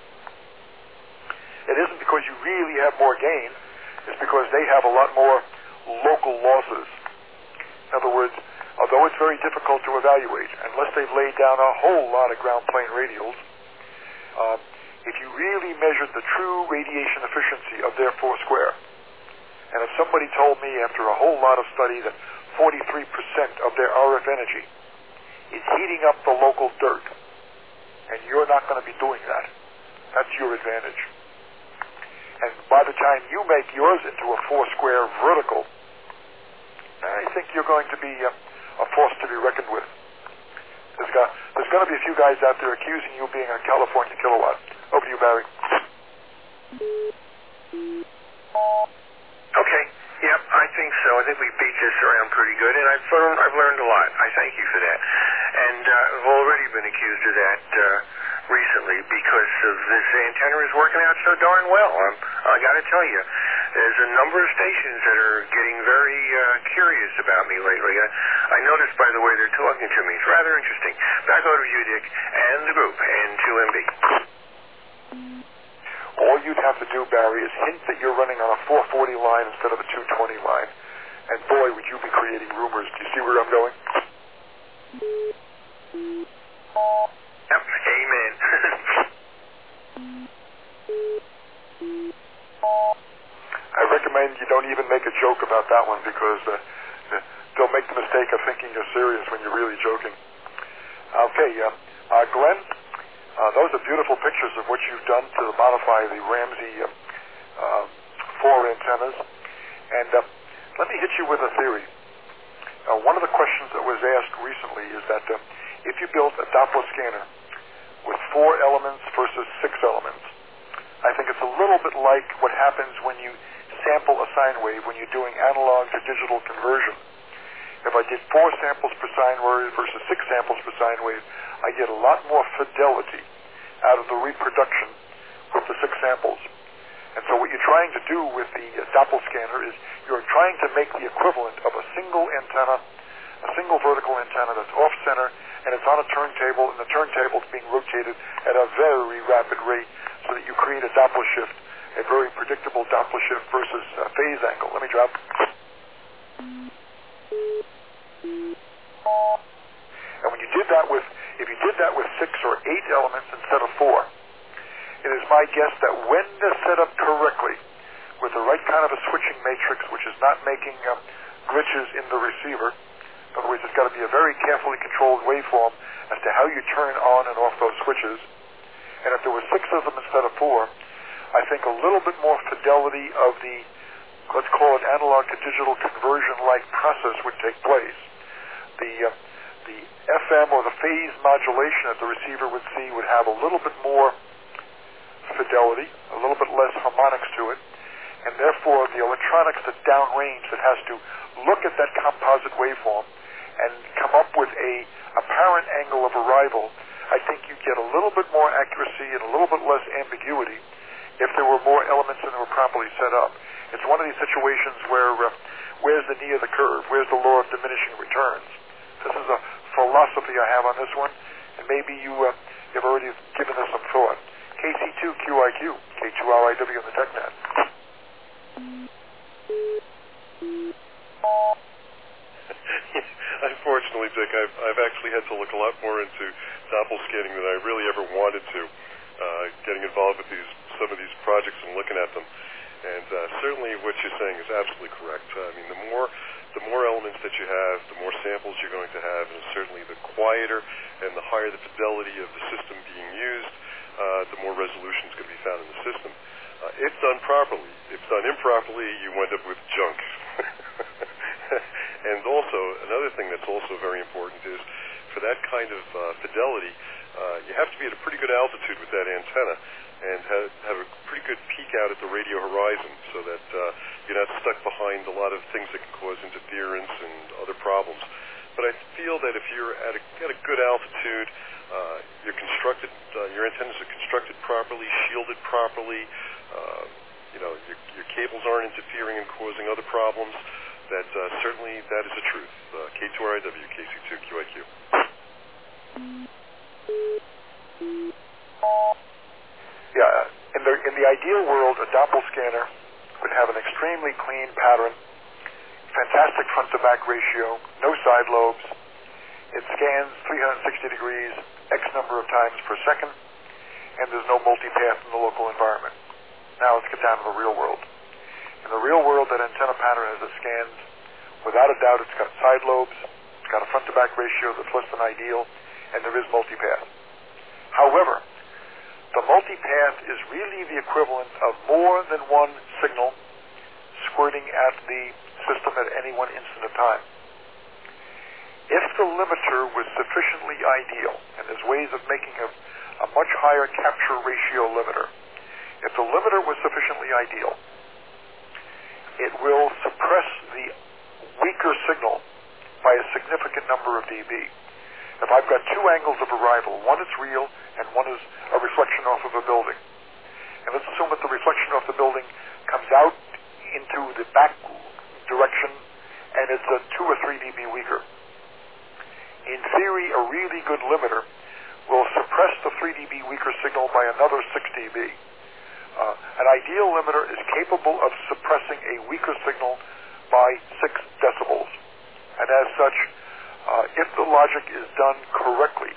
Speaker 1: It isn't because you really have more gain. It's because they have a lot more local losses. In other words, although it's very difficult to evaluate, unless they've laid down a whole lot of ground plane radials, uh, if you really measured the true radiation efficiency of their four square, and if somebody told me after a whole lot of study that forty-three percent of their R F energy is heating up the local dirt, and you're not going to be doing that, that's your advantage. And by the time you make yours into a four square vertical, I think you're going to be a, a force to be reckoned with. There's, got, there's going to be a few guys out there accusing you of being a California kilowatt. Over to you, Barry.
Speaker 2: Okay. Yep, I think so. I think we beat this around pretty good, and I've learned, I've learned a lot. I thank you for that. And uh, I've already been accused of that uh, recently because of this antenna is working out so darn well. I'm, I got to tell you, there's a number of stations that are getting very uh, curious about me lately. I, I noticed, by the way, they're talking to me. It's rather interesting. Back over to you, Dick, and the group, N two M B.
Speaker 1: All you'd have to do, Barry, is hint that you're running on a four forty line instead of a two twenty line. And boy, would you be creating rumors. Do you see where I'm going?
Speaker 2: Yep, amen.
Speaker 1: I recommend you don't even make a joke about that one because uh, they'll make the mistake of thinking you're serious when you're really joking. Okay, uh, uh, Glenn, uh, those are beautiful pictures of what you've done to modify the Ramsey uh, uh, four antennas. And uh, let me hit you with a theory. Uh, one of the questions that was asked recently is that uh, if you built a Doppler scanner with four elements versus six elements, I think it's a little bit like what happens when you sample a sine wave when you're doing analog to digital conversion. If I did four samples per sine wave versus six samples per sine wave, I get a lot more fidelity out of the reproduction with the six samples. And so what you're trying to do with the uh, Doppler scanner is you're trying to make the equivalent of a single antenna, a single vertical antenna that's off-center, and it's on a turntable, and the turntable is being rotated at a very rapid rate so that you create a Doppler shift, a very predictable Doppler shift versus uh, phase angle. Let me drop. And when you did that with, if you did that with six or eight elements instead of four, it is my guess that when they're set up correctly, with the right kind of a switching matrix, which is not making uh, glitches in the receiver. In other words, it's got to be a very carefully controlled waveform as to how you turn on and off those switches. And if there were six of them instead of four, I think a little bit more fidelity of the, let's call it analog to digital conversion-like process would take place. The uh, the F M or the phase modulation that the receiver would see would have a little bit more fidelity, a little bit less harmonics to it, and therefore the electronics that downrange that has to look at that composite waveform and come up with a apparent angle of arrival, I think you get a little bit more accuracy and a little bit less ambiguity if there were more elements and they were properly set up. It's one of these situations where uh, where's the knee of the curve? Where's the law of diminishing returns? This is a philosophy I have on this one, and maybe you uh, have already given this some thought. K C two Q I Q, K two R I W on the TechNet.
Speaker 6: Unfortunately, Dick, I've, I've actually had to look a lot more into doppelscanning than I really ever wanted to, uh, getting involved with these some of these projects and looking at them. And uh, certainly what you're saying is absolutely correct. Uh, I mean, the more the more elements that you have, the more samples you're going to have, and certainly the quieter and the higher the fidelity of the system being used, uh, the more resolution is going to be found in the system. Uh, if done properly. If done improperly, you end up with junk. And also, another thing that's also very important is for that kind of uh, fidelity, uh, you have to be at a pretty good altitude with that antenna and have, have a pretty good peek out at the radio horizon so that uh, you're not stuck behind a lot of things that can cause interference and other problems. But I feel that if you're at a, at a good altitude, uh, you're constructed, uh, your antennas are constructed properly, shielded properly, uh, you know, your, your cables aren't interfering and causing other problems, that uh, certainly that is the truth. Uh, K two R I W, K C two Q I Q.
Speaker 1: Yeah, in the in the ideal world, a Doppel scanner would have an extremely clean pattern, fantastic front-to-back ratio, no side lobes. It scans three hundred sixty degrees X number of times per second, and there's no multipath in the local environment. Now let's get down to the real world. In the real world, that antenna pattern as it scans, without a doubt, it's got side lobes, it's got a front-to-back ratio that's less than ideal, and there is multipath. However, the multipath is really the equivalent of more than one signal squirting at the system at any one instant of time. If the limiter was sufficiently ideal, and there's ways of making a, a much higher capture ratio limiter, if the limiter was sufficiently ideal, it will suppress the weaker signal by a significant number of dB. If I've got two angles of arrival, one is real and one is a reflection off of a building. And let's assume that the reflection off the building comes out into the back direction and it's a two or three dB weaker. In theory, a really good limiter will suppress the three dB weaker signal by another six dB. Uh, an ideal limiter is capable of suppressing a weaker signal by six decibels. And as such, uh, if the logic is done correctly,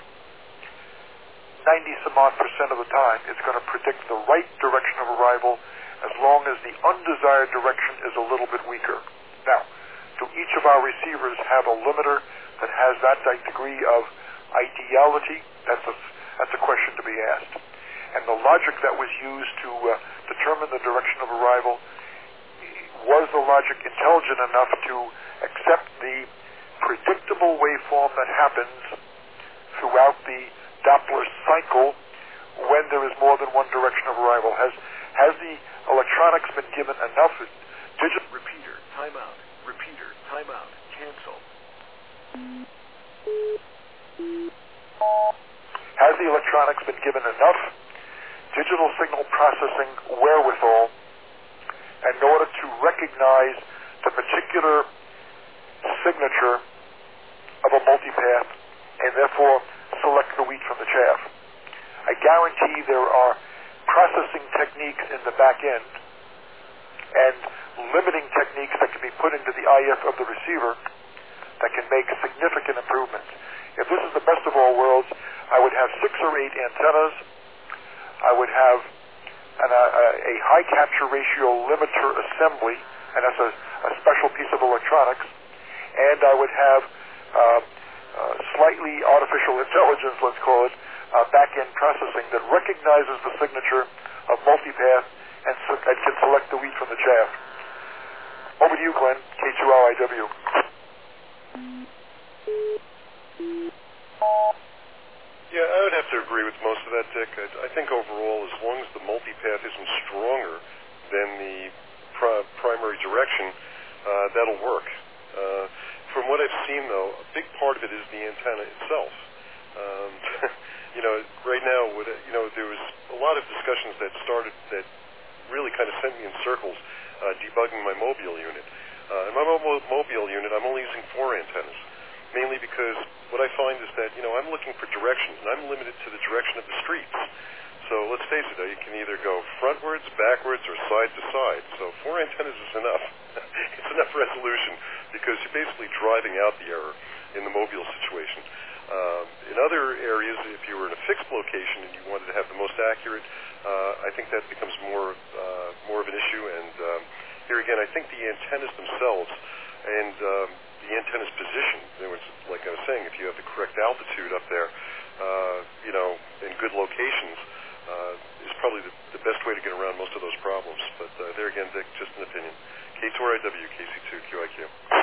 Speaker 1: ninety some odd percent of the time, it's going to predict the right direction of arrival as long as the undesired direction is a little bit weaker. Now, do each of our receivers have a limiter that has that degree of ideality? That's a, that's a question to be asked. And the logic that was used to uh, determine the direction of arrival, was the logic intelligent enough to accept the predictable waveform that happens throughout the Doppler cycle when there is more than one direction of arrival? Has has the electronics been given enough digital...
Speaker 5: Repeater, timeout. Repeater, timeout. Cancel.
Speaker 1: Has the electronics been given enough digital signal processing wherewithal in order to recognize the particular signature of a multipath and therefore select the wheat from the chaff? I guarantee there are processing techniques in the back end and limiting techniques that can be put into the I F of the receiver that can make significant improvements. If this is the best of all worlds, I would have six or eight antennas. I would have an, a, a high capture ratio limiter assembly, and that's a, a special piece of electronics. And I would have uh, uh, slightly artificial intelligence, let's call it, uh, back-end processing that recognizes the signature of multipath and, so, and can select the wheat from the chaff. Over to you, Glenn, K two L I W.
Speaker 6: Yeah, I would have to agree with most of that, Dick. I, I think overall, as long as the multipath isn't stronger than the pri- primary direction, uh, that'll work. Uh, from what I've seen, though, a big part of it is the antenna itself. Um, you know, right now, with, you know, there was a lot of discussions that started that really kind of sent me in circles uh, debugging my mobile unit. Uh, in my mobile, mobile unit, I'm only using four antennas, mainly because what I find is that, you know, I'm looking for directions, and I'm limited to the direction of the streets. So let's face it, you can either go frontwards, backwards, or side to side. So four antennas is enough. It's enough resolution because you're basically driving out the error in the mobile situation. Um, in other areas, if you were in a fixed location and you wanted to have the most accurate, uh, I think that becomes more uh, more of an issue. And um, here again, I think the antennas themselves and um, the antenna's position, in other words, like I was saying, if you have the correct altitude up there, uh, you know, in good locations, uh, is probably the, the best way to get around most of those problems. But uh, there again, Dick, just an opinion. K two R I W, K C two Q I Q.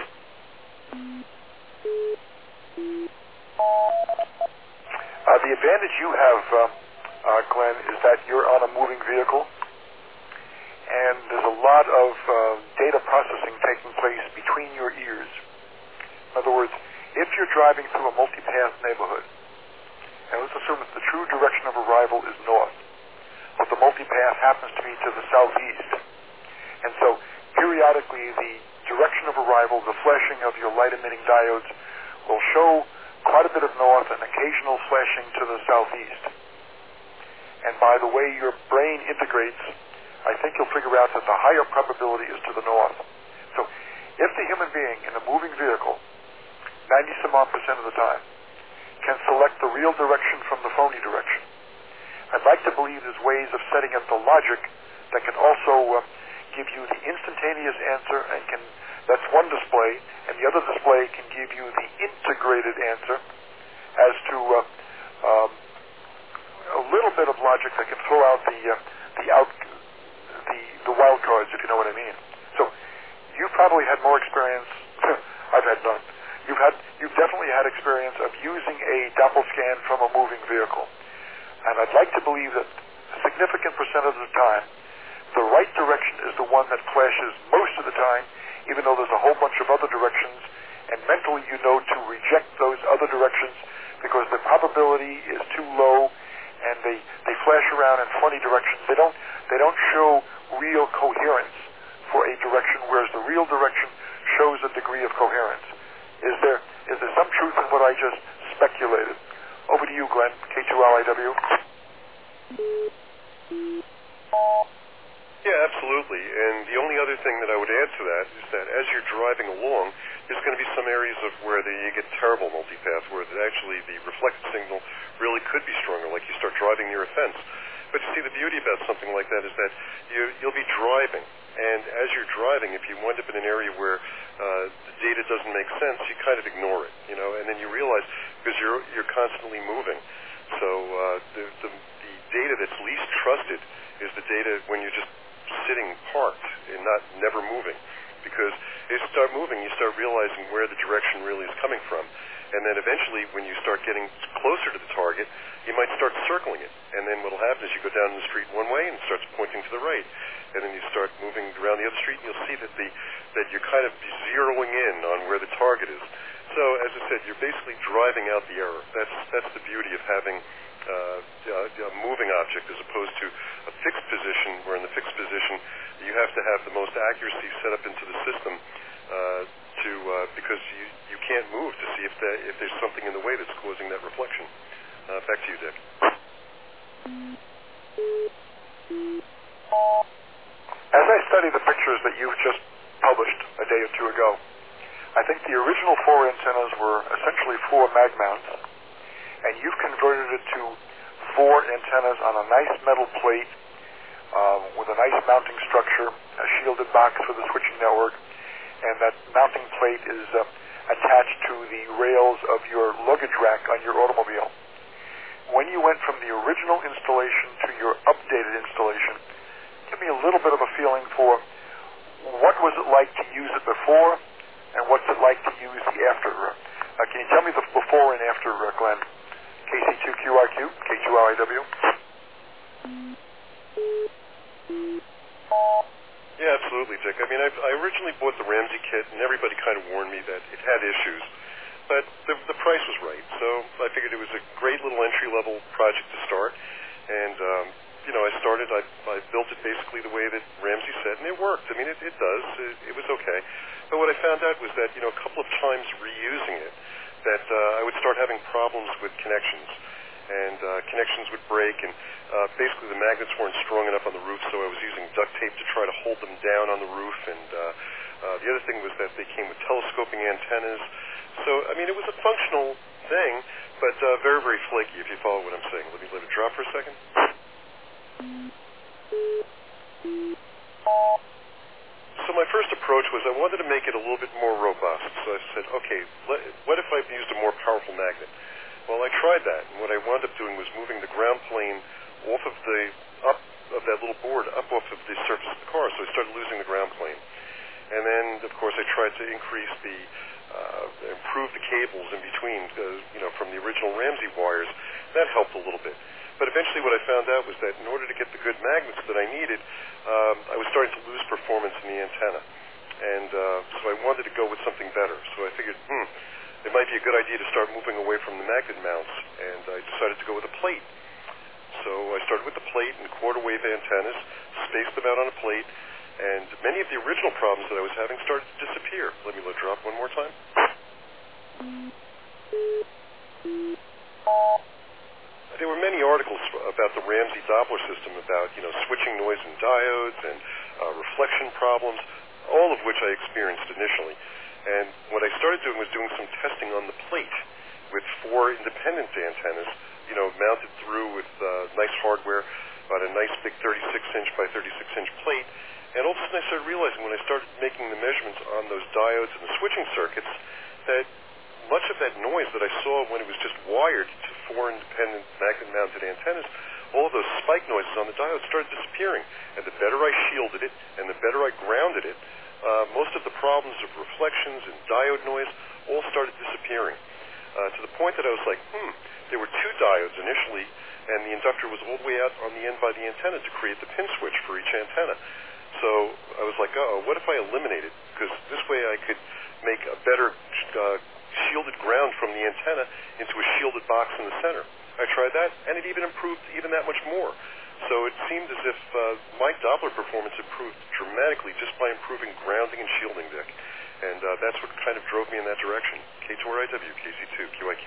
Speaker 1: Uh, the advantage you have, uh, uh, Glenn, is that you're on a moving vehicle, and there's a lot of uh, data processing taking place between your ears. In other words, if you're driving through a multipath neighborhood, and let's assume that the true direction of arrival is north, but the multipath happens to be to the southeast, and so periodically the direction of arrival, the flashing of your light-emitting diodes, will show quite a bit of north and occasional flashing to the southeast. And by the way your brain integrates, I think you'll figure out that the higher probability is to the north. So if the human being in a moving vehicle, ninety some odd percent of the time, can select the real direction from the phony direction, I'd like to believe there's ways of setting up the logic that can also uh, give you the instantaneous answer, and can that's one display, and the other display can give you the integrated answer as to uh, um, a little bit of logic that can throw out the uh, the out the the wild cards, if you know what I mean. So you've probably had more experience. I've had none. You've had you've definitely had experience of using a Doppel scan from a moving vehicle, and I'd like to believe that a significant percent of the time, the right direction is the one that flashes most of the time, even though there's a whole bunch of other directions, and mentally you know to reject those other directions because the probability is too low, and they, they flash around in funny directions. They don't they don't show real coherence for a direction, whereas the real direction shows a degree of coherence. Is there is there some truth in what I just speculated? Over to you, Glenn, K two L I W.
Speaker 6: Yeah, absolutely. And the only other thing that I would add to that is that as you're driving along, there's going to be some areas of where the, you get terrible multipath, where the, actually the reflected signal really could be stronger, like you start driving near a fence. But you see, the beauty about something like that is that you, you'll be driving, and as you're driving, if you wind up in an area where uh, the data doesn't make sense, you kind of ignore it, you know, and then you realize, because you're, you're constantly moving. So uh, the, the, the data that's least trusted is the data when you're just sitting parked and not never moving, because as you start moving, you start realizing where the direction really is coming from, and then eventually when you start getting closer to the target, you might start circling it, and then what'll happen is you go down the street one way and it starts pointing to the right, and then you start moving around the other street and you'll see that the that you're kind of zeroing in on where the target is. So as I said, you're basically driving out the error. That's that's the beauty of having Uh, a moving object as opposed to a fixed position, where in the fixed position you have to have the most accuracy set up into the system uh, to uh, because you, you can't move to see if that, if there's something in the way that's causing that reflection. Uh, back to you, Dick.
Speaker 1: As I study the pictures that you've just published a day or two ago, I think the original four antennas were essentially four mag mounts, and you've converted it to four antennas on a nice metal plate um, with a nice mounting structure, a shielded box for the switching network, and that mounting plate is uh, attached to the rails of your luggage rack on your automobile. When you went from the original installation to your updated installation, give me a little bit of a feeling for what was it like to use it before, and what's it like to use the after. Uh, can you tell me the before and after, uh, Glenn? K C two Q R Q, K two R I W.
Speaker 6: Yeah, absolutely, Dick. I mean, I've, I originally bought the Ramsey kit, and everybody kind of warned me that it had issues, but the, the price was right. So I figured it was a great little entry-level project to start, and um, you know, I started. I, I built it basically the way that Ramsey said, and it worked. I mean, it, it does. It, it was okay. But what I found out was that, you know, a couple of times reusing it, that uh, I would start having problems with connections, and uh, connections would break, and uh, basically the magnets weren't strong enough on the roof, so I was using duct tape to try to hold them down on the roof, and uh, uh, the other thing was that they came with telescoping antennas. So, I mean, it was a functional thing, but uh, very, very flaky, if you follow what I'm saying. Let me let it drop for a second. So my first approach was I wanted to make it a little bit more robust. So I said, okay, let, what if I used a more powerful magnet? Well, I tried that, and what I wound up doing was moving the ground plane off of the, up of that little board, up off of the surface of the car, so I started losing the ground plane. And then, of course, I tried to increase the, uh, improve the cables in between, uh, you know, from the original Ramsey wires. That helped a little bit. But eventually what I found out was that in order to get the good magnets that I needed, um, I was starting to lose performance in the antenna. And uh, so I wanted to go with something better. So I figured, hmm, it might be a good idea to start moving away from the magnet mounts. And I decided to go with a plate. So I started with the plate and quarter wave antennas, spaced them out on a plate, and many of the original problems that I was having started to disappear. Let me let it drop one more time. There were many articles about the Ramsey Doppler system, about, you know, switching noise and diodes and uh, reflection problems, all of which I experienced initially. And what I started doing was doing some testing on the plate with four independent antennas, you know, mounted through with uh, nice hardware on a nice big thirty-six inch by thirty-six inch plate. And all of a sudden I started realizing when I started making the measurements on those diodes and the switching circuits that much of that noise that I saw when it was just wired to four independent magnet-mounted antennas, all of those spike noises on the diodes started disappearing. And the better I shielded it and the better I grounded it, uh, most of the problems of reflections and diode noise all started disappearing. Uh, to the point that I was like, hmm, there were two diodes initially, and the inductor was all the way out on the end by the antenna to create the pin switch for each antenna. So I was like, uh-oh, what if I eliminate it? Because this way I could make a better uh, shielded ground from the antenna into a shielded box in the center. I tried that, and it even improved even that much more. So it seemed as if uh, my Doppler performance improved dramatically just by improving grounding and shielding, Dick. And uh, that's what kind of drove me in that direction. K two R I W, K C two, Q I Q.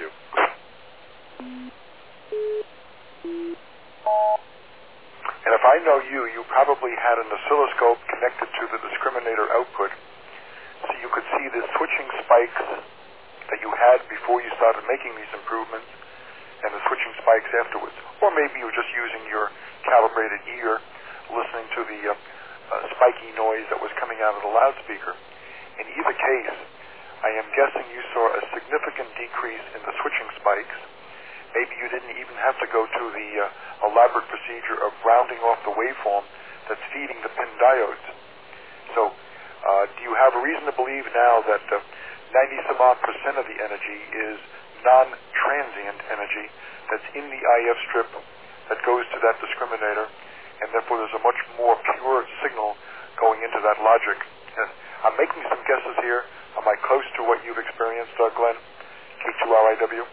Speaker 1: And if I know you, you probably had an oscilloscope connected to the discriminator output, so you could see the switching spikes that you had before you started making these improvements, and the switching spikes afterwards. Or maybe you were just using your calibrated ear, listening to the uh, uh, spiky noise that was coming out of the loudspeaker. In either case, I am guessing you saw a significant decrease in the switching spikes. Maybe you didn't even have to go to the uh, elaborate procedure of rounding off the waveform that's feeding the pin diodes. So, uh, do you have a reason to believe now that uh, ninety some odd percent of the energy is non-transient energy that's in the I F strip that goes to that discriminator, and therefore there's a much more pure signal going into that logic? And I'm making some guesses here. Am I close to what you've experienced, uh, Glenn? K two R I W?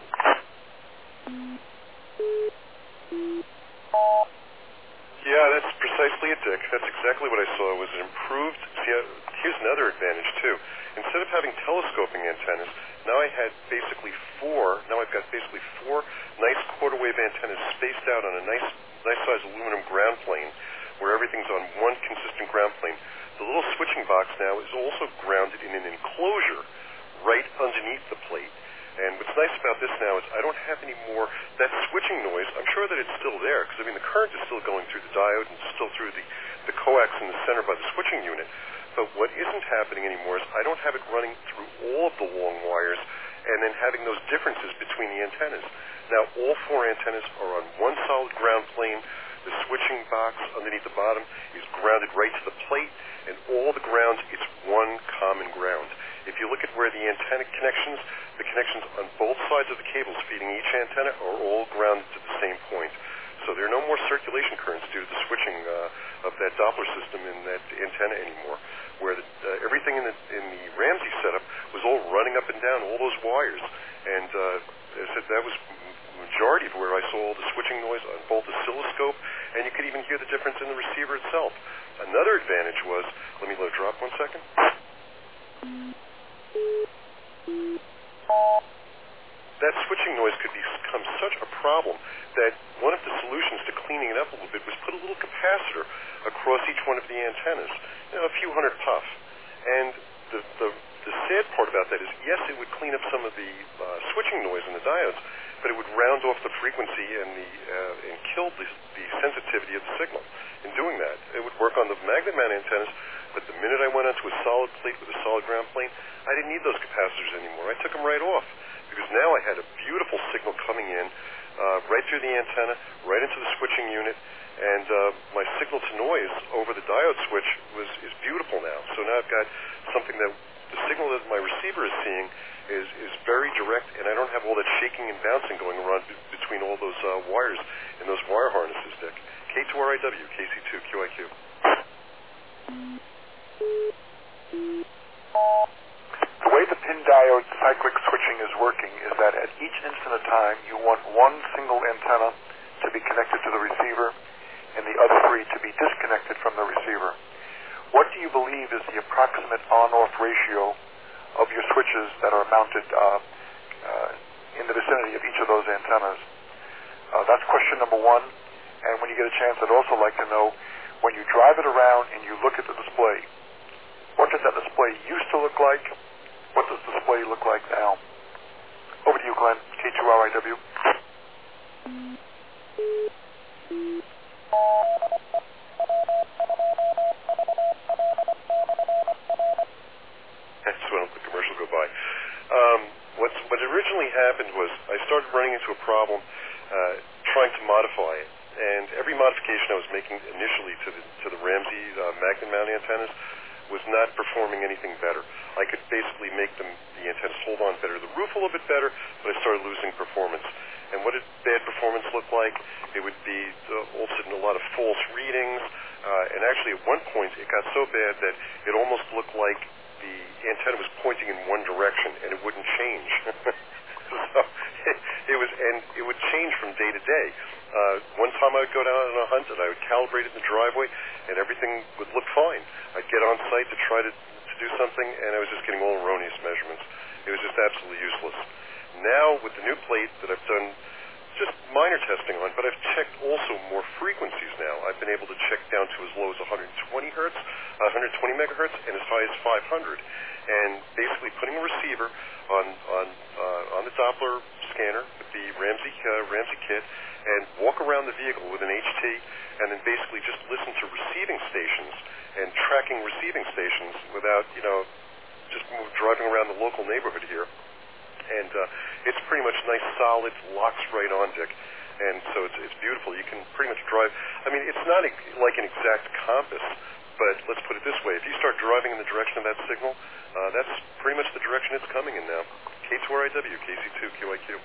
Speaker 6: Yeah, that's precisely it, Dick. That's exactly what I saw. It was an improved... See, uh, here's another advantage, too. Instead of having telescoping antennas, now I had basically four... Now I've got basically four nice quarter-wave antennas spaced out on a nice, nice-sized aluminum ground plane where everything's on one consistent ground plane. The little switching box now is also grounded in an enclosure right underneath the plate, And what's nice about this now is I don't have any more that switching noise. I'm sure that it's still there because, I mean, the current is still going through the diode and still through the, the coax in the center by the switching unit. But what isn't happening anymore is I don't have it running through all of the long wires and then having those differences between the antennas. Now, all four antennas are on one solid ground plane. The switching box underneath the bottom is grounded right to the plate, and all the grounds, it's one common ground. If you look at where the antenna connections, the connections on both sides of the cables feeding each antenna are all grounded to the same point. So there are no more circulation currents due to the switching uh, of that Doppler system in that antenna anymore, where the, uh, everything in the, in the Ramsey setup was all running up and down, all those wires. And uh, as I said, that was the majority of where I saw all the switching noise on both oscilloscope, and you could even hear the difference in the receiver itself. Another advantage was, let me let it drop one second. That switching noise could become such a problem that one of the solutions to cleaning it up a little bit was put a little capacitor across each one of the antennas, you know, a few hundred puff. And the, the, the sad part about that is, yes, it would clean up some of the uh, switching noise in the diodes, but it would round off the frequency and, the, uh, and kill the, the sensitivity of the signal. In doing that, it would work on the magnet mount antennas, but the minute I went onto a solid plate with a solid ground plane, I didn't need those capacitors anymore. I took them right off, because now I had a beautiful signal coming in, uh, right through the antenna, right into the switching unit, and uh, my signal to noise over the diode switch was is beautiful now. So now I've got something that the signal that my receiver is seeing is, is very direct, and I don't have all that shaking and bouncing going around b- between all those uh, wires and those wire harnesses, Dick. K two R I W, K C two Q I Q.
Speaker 1: The way the pin diode cyclic switching is working is that at each instant of time, you want one single antenna to be connected to the receiver and the other three to be disconnected from the receiver. What do you believe is the approximate on-off ratio of your switches that are mounted uh, uh, in the vicinity of each of those antennas? Uh, that's question number one. And when you get a chance, I'd also like to know, when you drive it around and you look at the display, what does that display used to look like? What does the display look like now? Over to you, Glenn, K two R I W.
Speaker 6: That's when the commercial go by. Um, what's, what originally happened was I started running into a problem uh, trying to modify it. And every modification I was making initially to the, to the Ramsey uh, magnet mount antennas was not performing anything better. I could basically make them, the antennas hold on better, the roof a little bit better, but I started losing performance. And what did bad performance look like? It would be uh, all of a sudden a lot of false readings, uh, and actually at one point it got so bad that it almost looked like the antenna was pointing in one direction and it wouldn't change. So it, it was, and it would change from day to day. Uh, one time I would go down on a hunt and I would calibrate it in the driveway, and everything would look fine. I'd get on site to try to, to do something, and I was just getting all erroneous measurements. It was just absolutely useless. Now, with the new plate that I've done just minor testing on, but I've checked also more frequencies now. I've been able to check down to as low as one hundred twenty hertz, one hundred twenty megahertz, and as high as five hundred. And basically putting a receiver on on uh, on the Doppler scanner with the Ramsey uh, Ramsey kit, and walk around the vehicle with an H T, and then basically just listen to receiving stations and tracking receiving stations without, you know, just move, driving around the local neighborhood here. And uh, it's pretty much nice, solid, locks right on, Dick. And so it's, it's beautiful. You can pretty much drive. I mean, it's not a, like an exact compass, but let's put it this way. If you start driving in the direction of that signal, uh, that's pretty much the direction it's coming in now. K two R I W, K C two Q I Q.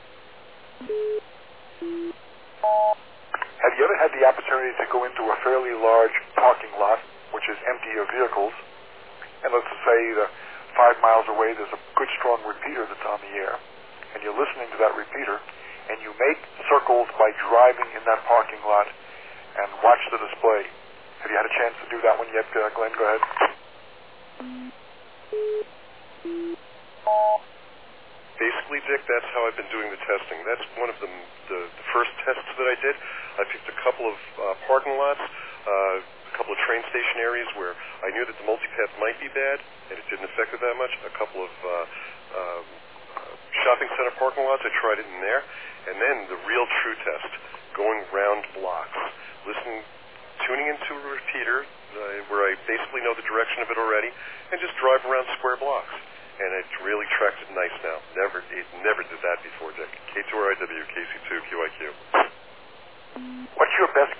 Speaker 1: Have you ever had the opportunity to go into a fairly large parking lot, which is empty of vehicles, and let's say the five miles away there's a good strong repeater that's on the air, and you're listening to that repeater, and you make circles by driving in that parking lot and watch the display? Have you had a chance to do that one yet, uh, Glenn? Go ahead.
Speaker 6: Basically, Dick, that's how I've been doing the testing. That's one of the, the, the first tests that I did. I picked a couple of uh, parking lots, uh, a couple of train station areas where I knew that the multipath might be bad, and it didn't affect it that much. A couple of uh, um, uh, shopping center parking lots, I tried it in there. And then the real true test, going round blocks, listening, tuning into a repeater uh, where I basically know the direction of it already, and just drive around square blocks. And it really tracks it nice now. Never, it never did that before, Dick. K two R I W, K C two, Q I Q.
Speaker 1: What's your best